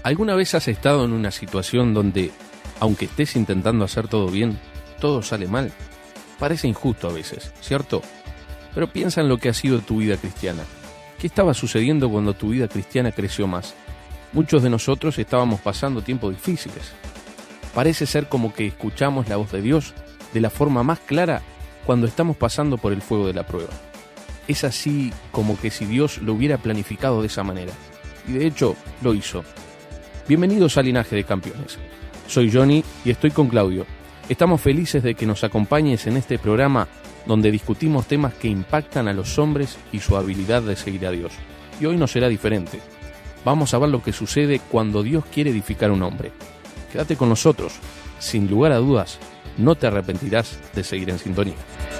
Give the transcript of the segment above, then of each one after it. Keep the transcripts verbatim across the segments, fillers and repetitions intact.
¿Alguna vez has estado en una situación donde, aunque estés intentando hacer todo bien, todo sale mal? Parece injusto a veces, ¿cierto? Pero piensa en lo que ha sido tu vida cristiana. ¿Qué estaba sucediendo cuando tu vida cristiana creció más? Muchos de nosotros estábamos pasando tiempos difíciles. Parece ser como que escuchamos la voz de Dios de la forma más clara cuando estamos pasando por el fuego de la prueba. Es así como que si Dios lo hubiera planificado de esa manera. Y de hecho, lo hizo. Bienvenidos a Linaje de Campeones. Soy Johnny y estoy con Claudio. Estamos felices de que nos acompañes en este programa donde discutimos temas que impactan a los hombres y su habilidad de seguir a Dios. Y hoy no será diferente. Vamos a ver lo que sucede cuando Dios quiere edificar un hombre. Quédate con nosotros. Sin lugar a dudas, no te arrepentirás de seguir en sintonía.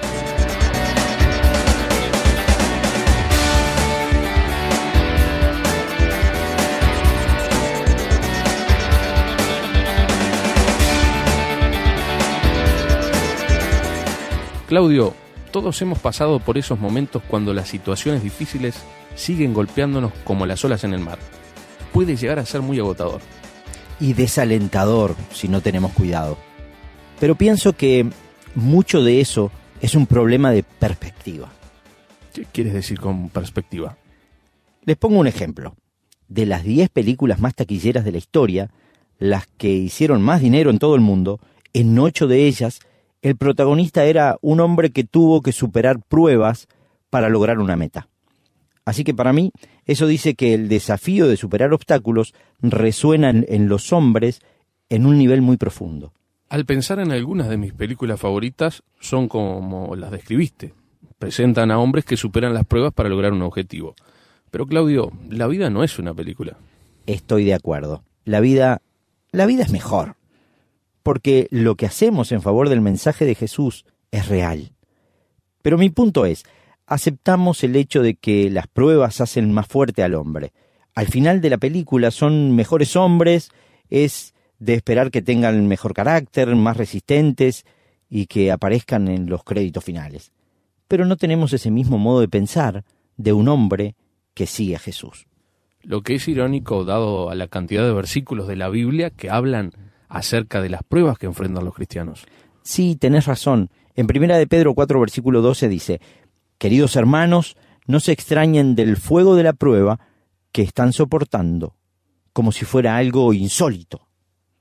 Claudio, todos hemos pasado por esos momentos cuando las situaciones difíciles siguen golpeándonos como las olas en el mar. Puede llegar a ser muy agotador. Y desalentador si no tenemos cuidado. Pero pienso que mucho de eso es un problema de perspectiva. ¿Qué quieres decir con perspectiva? Les pongo un ejemplo. De las diez películas más taquilleras de la historia, las que hicieron más dinero en todo el mundo, en ocho de ellas el protagonista era un hombre que tuvo que superar pruebas para lograr una meta. Así que para mí, eso dice que el desafío de superar obstáculos resuena en, en los hombres en un nivel muy profundo. Al pensar en algunas de mis películas favoritas, son como las describiste. Presentan a hombres que superan las pruebas para lograr un objetivo. Pero Claudio, la vida no es una película. Estoy de acuerdo. La vida, la vida es mejor. Porque lo que hacemos en favor del mensaje de Jesús es real. Pero mi punto es, aceptamos el hecho de que las pruebas hacen más fuerte al hombre. Al final de la película son mejores hombres, es de esperar que tengan mejor carácter, más resistentes y que aparezcan en los créditos finales. Pero no tenemos ese mismo modo de pensar de un hombre que sigue a Jesús. Lo que es irónico dado a la cantidad de versículos de la Biblia que hablan acerca de las pruebas que enfrentan los cristianos. Sí, tenés razón. En primera de Pedro cuatro, versículo doce dice: queridos hermanos, no se extrañen del fuego de la prueba que están soportando, como si fuera algo insólito.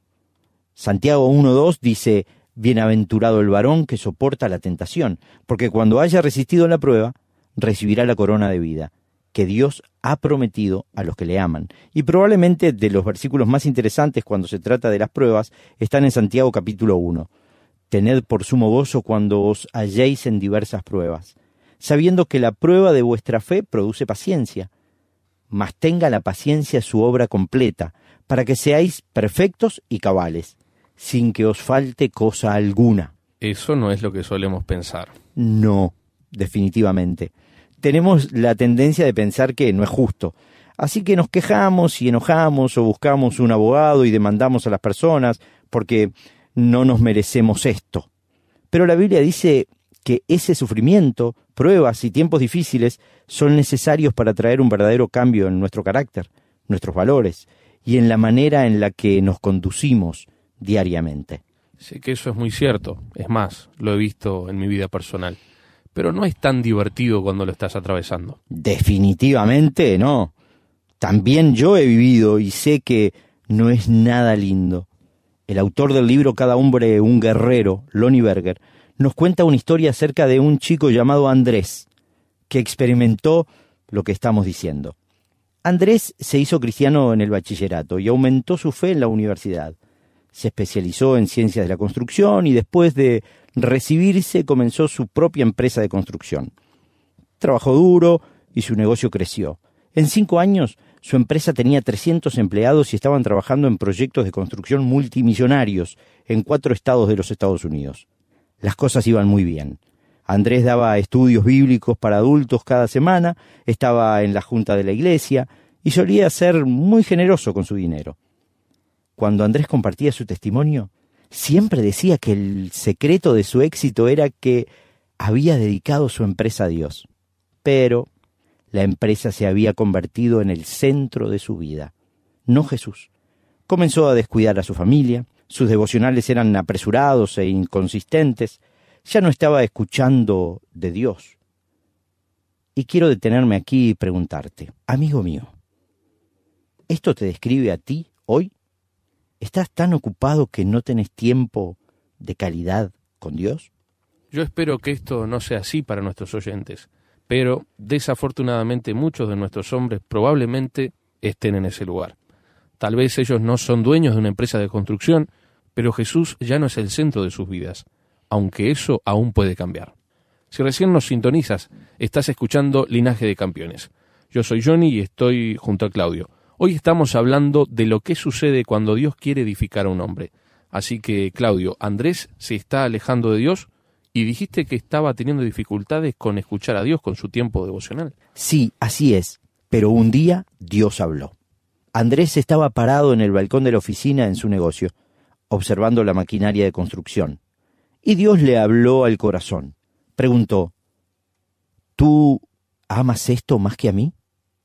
Santiago uno dos dice: bienaventurado el varón que soporta la tentación, porque cuando haya resistido la prueba, recibirá la corona de vida que Dios ha prometido a los que le aman. Y probablemente de los versículos más interesantes cuando se trata de las pruebas están en Santiago capítulo uno. Tened por sumo gozo cuando os halléis en diversas pruebas, sabiendo que la prueba de vuestra fe produce paciencia. Mas tenga la paciencia su obra completa, para que seáis perfectos y cabales, sin que os falte cosa alguna. Eso no es lo que solemos pensar. No, definitivamente. Tenemos la tendencia de pensar que no es justo. Así que nos quejamos y enojamos o buscamos un abogado y demandamos a las personas porque no nos merecemos esto. Pero la Biblia dice que ese sufrimiento, pruebas y tiempos difíciles son necesarios para traer un verdadero cambio en nuestro carácter, nuestros valores y en la manera en la que nos conducimos diariamente. Sé que eso es muy cierto. Es más, lo he visto en mi vida personal. Pero no es tan divertido cuando lo estás atravesando. Definitivamente no. También yo he vivido y sé que no es nada lindo. El autor del libro Cada hombre un guerrero, Lonnie Berger, nos cuenta una historia acerca de un chico llamado Andrés, que experimentó lo que estamos diciendo. Andrés se hizo cristiano en el bachillerato y aumentó su fe en la universidad. Se especializó en ciencias de la construcción y después de recibirse comenzó su propia empresa de construcción. Trabajó duro y su negocio creció. En cinco años, su empresa tenía trescientos empleados y estaban trabajando en proyectos de construcción multimillonarios en cuatro estados de los Estados Unidos. Las cosas iban muy bien. Andrés daba estudios bíblicos para adultos cada semana, estaba en la junta de la iglesia y solía ser muy generoso con su dinero. Cuando Andrés compartía su testimonio, siempre decía que el secreto de su éxito era que había dedicado su empresa a Dios. Pero la empresa se había convertido en el centro de su vida, no Jesús. Comenzó a descuidar a su familia, sus devocionales eran apresurados e inconsistentes, ya no estaba escuchando de Dios. Y quiero detenerme aquí y preguntarte, amigo mío, ¿esto te describe a ti hoy? ¿Estás tan ocupado que no tenés tiempo de calidad con Dios? Yo espero que esto no sea así para nuestros oyentes, pero desafortunadamente muchos de nuestros hombres probablemente estén en ese lugar. Tal vez ellos no son dueños de una empresa de construcción, pero Jesús ya no es el centro de sus vidas, aunque eso aún puede cambiar. Si recién nos sintonizas, estás escuchando Linaje de Campeones. Yo soy Johnny y estoy junto a Claudio. Hoy estamos hablando de lo que sucede cuando Dios quiere edificar a un hombre. Así que, Claudio, Andrés se está alejando de Dios y dijiste que estaba teniendo dificultades con escuchar a Dios con su tiempo devocional. Sí, así es, pero un día Dios habló. Andrés estaba parado en el balcón de la oficina en su negocio, observando la maquinaria de construcción. Y Dios le habló al corazón. Preguntó, ¿tú amas esto más que a mí?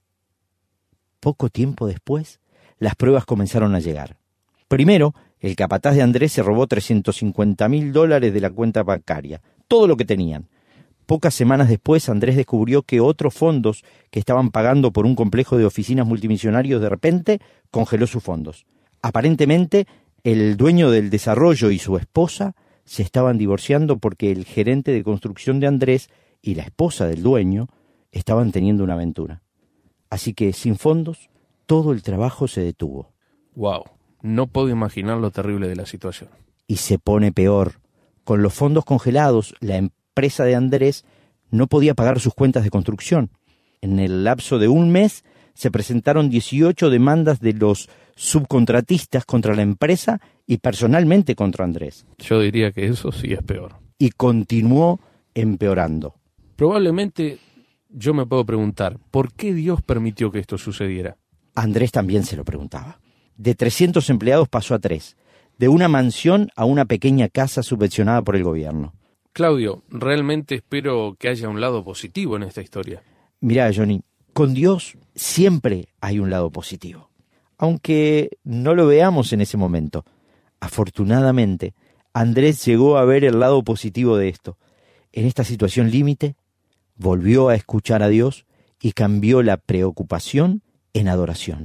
Poco tiempo después, las pruebas comenzaron a llegar. Primero, el capataz de Andrés se robó trescientos cincuenta mil dólares de la cuenta bancaria, todo lo que tenían. Pocas semanas después, Andrés descubrió que otros fondos que estaban pagando por un complejo de oficinas multimillonarios de repente congeló sus fondos. Aparentemente, el dueño del desarrollo y su esposa se estaban divorciando porque el gerente de construcción de Andrés y la esposa del dueño estaban teniendo una aventura. Así que, sin fondos, todo el trabajo se detuvo. Wow, no puedo imaginar lo terrible de la situación. Y se pone peor. Con los fondos congelados, la empresa de Andrés no podía pagar sus cuentas de construcción. En el lapso de un mes se presentaron dieciocho demandas de los subcontratistas contra la empresa y personalmente contra Andrés. Yo diría que eso sí es peor. Y continuó empeorando. Probablemente yo me puedo preguntar, ¿por qué Dios permitió que esto sucediera? Andrés también se lo preguntaba. De trescientos empleados pasó a tres, de una mansión a una pequeña casa subvencionada por el gobierno. Claudio, realmente espero que haya un lado positivo en esta historia. Mirá, Johnny, con Dios siempre hay un lado positivo, aunque no lo veamos en ese momento. Afortunadamente, Andrés llegó a ver el lado positivo de esto. En esta situación límite, volvió a escuchar a Dios y cambió la preocupación en adoración.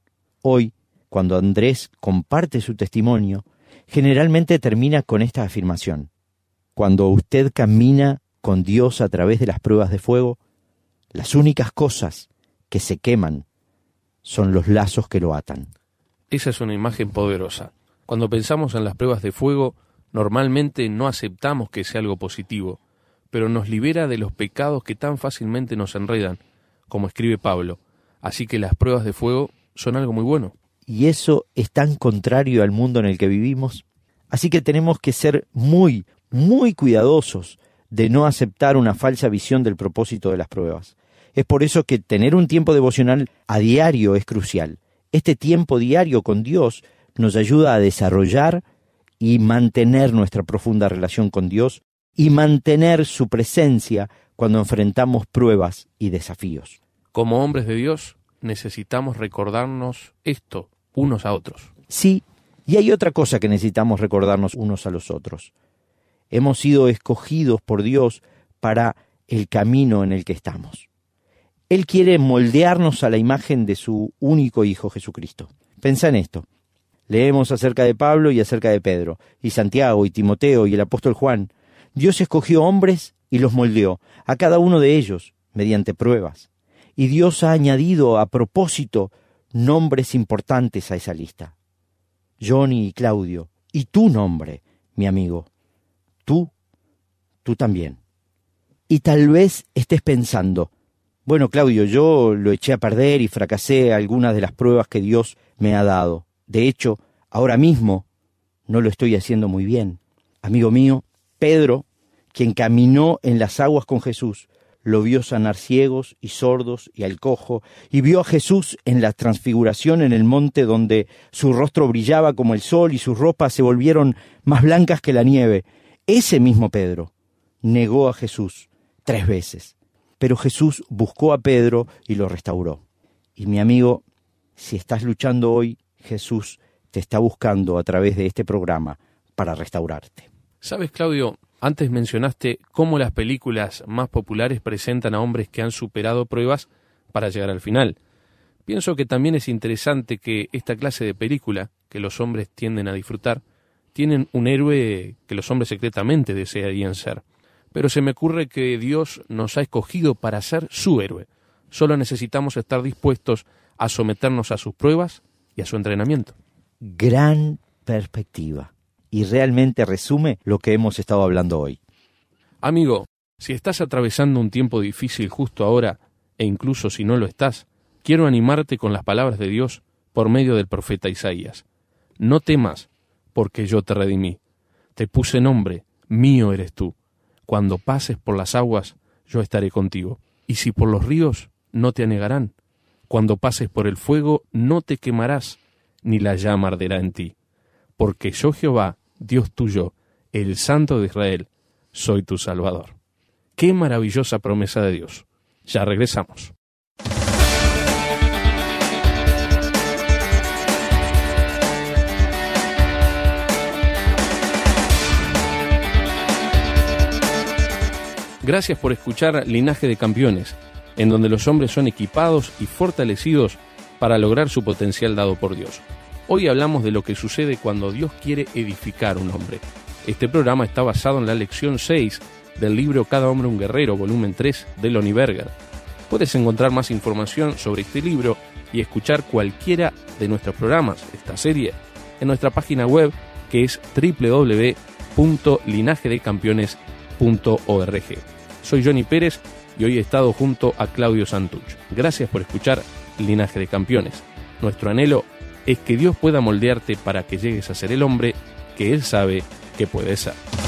Hoy, cuando Andrés comparte su testimonio, generalmente termina con esta afirmación. Cuando usted camina con Dios a través de las pruebas de fuego, las únicas cosas que se queman son los lazos que lo atan. Esa es una imagen poderosa. Cuando pensamos en las pruebas de fuego, normalmente no aceptamos que sea algo positivo, pero nos libera de los pecados que tan fácilmente nos enredan, como escribe Pablo. Así que las pruebas de fuego son algo muy bueno. Y eso es tan contrario al mundo en el que vivimos. Así que tenemos que ser muy, muy cuidadosos de no aceptar una falsa visión del propósito de las pruebas. Es por eso que tener un tiempo devocional a diario es crucial. Este tiempo diario con Dios nos ayuda a desarrollar y mantener nuestra profunda relación con Dios y mantener su presencia cuando enfrentamos pruebas y desafíos. Como hombres de Dios, necesitamos recordarnos esto unos a otros. Sí, y hay otra cosa que necesitamos recordarnos unos a los otros. Hemos sido escogidos por Dios para el camino en el que estamos. Él quiere moldearnos a la imagen de su único Hijo Jesucristo. Pensá en esto. Leemos acerca de Pablo y acerca de Pedro, y Santiago y Timoteo y el apóstol Juan. Dios escogió hombres y los moldeó, a cada uno de ellos, mediante pruebas. Y Dios ha añadido a propósito nombres importantes a esa lista. Johnny y Claudio, y tu nombre, mi amigo. Tú, tú también. Y tal vez estés pensando, bueno, Claudio, yo lo eché a perder y fracasé algunas de las pruebas que Dios me ha dado. De hecho, ahora mismo no lo estoy haciendo muy bien. Amigo mío, Pedro, quien caminó en las aguas con Jesús, lo vio sanar ciegos y sordos y al cojo, y vio a Jesús en la transfiguración en el monte donde su rostro brillaba como el sol y sus ropas se volvieron más blancas que la nieve. Ese mismo Pedro negó a Jesús tres veces, pero Jesús buscó a Pedro y lo restauró. Y mi amigo, si estás luchando hoy, Jesús te está buscando a través de este programa para restaurarte. ¿Sabes, Claudio? Antes mencionaste cómo las películas más populares presentan a hombres que han superado pruebas para llegar al final. Pienso que también es interesante que esta clase de película, que los hombres tienden a disfrutar, tienen un héroe que los hombres secretamente desearían ser. Pero se me ocurre que Dios nos ha escogido para ser su héroe. Solo necesitamos estar dispuestos a someternos a sus pruebas y a su entrenamiento. Gran perspectiva. Y realmente resume lo que hemos estado hablando hoy. Amigo, si estás atravesando un tiempo difícil justo ahora, e incluso si no lo estás, quiero animarte con las palabras de Dios por medio del profeta Isaías. No temas, porque yo te redimí. Te puse nombre, mío eres tú. Cuando pases por las aguas, yo estaré contigo. Y si por los ríos, no te anegarán. Cuando pases por el fuego, no te quemarás, ni la llama arderá en ti. Porque yo, Jehová, Dios tuyo, el Santo de Israel, soy tu Salvador. ¡Qué maravillosa promesa de Dios! Ya regresamos. Gracias por escuchar Linaje de Campeones, en donde los hombres son equipados y fortalecidos para lograr su potencial dado por Dios. Hoy hablamos de lo que sucede cuando Dios quiere edificar un hombre. Este programa está basado en la lección seis del libro Cada hombre un guerrero, volumen tres, de Lonnie Berger. Puedes encontrar más información sobre este libro y escuchar cualquiera de nuestros programas, esta serie, en nuestra página web, que es doble u doble u doble u punto linaje de campeones punto org. Soy Johnny Pérez y hoy he estado junto a Claudio Santuch. Gracias por escuchar Linaje de Campeones. Nuestro anhelo es que Dios pueda moldearte para que llegues a ser el hombre que Él sabe que puedes ser.